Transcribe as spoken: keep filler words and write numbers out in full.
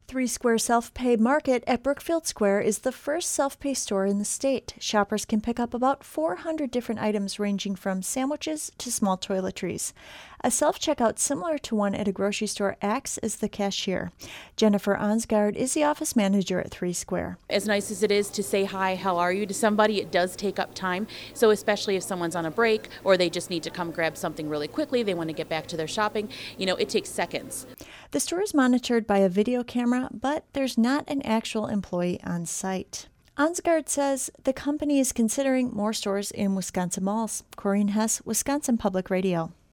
Three Square Self-Pay Market at Brookfield Square is the first self-pay store in the state. Shoppers can pick up about four hundred different items ranging from sandwiches to small toiletries. A self-checkout similar to one at a grocery store acts as the cashier. Jennifer Onsgaard is the office manager at Three Square. As nice as it is to say hi, how are you to somebody, it does take up time. So especially if someone's on a break or they just need to come grab something really quickly, they want to get back to their shopping, you know, it takes seconds. The store is monitored by a video camera, but there's not an actual employee on site. Onsgaard says the company is considering more stores in Wisconsin malls. Corinne Hess, Wisconsin Public Radio.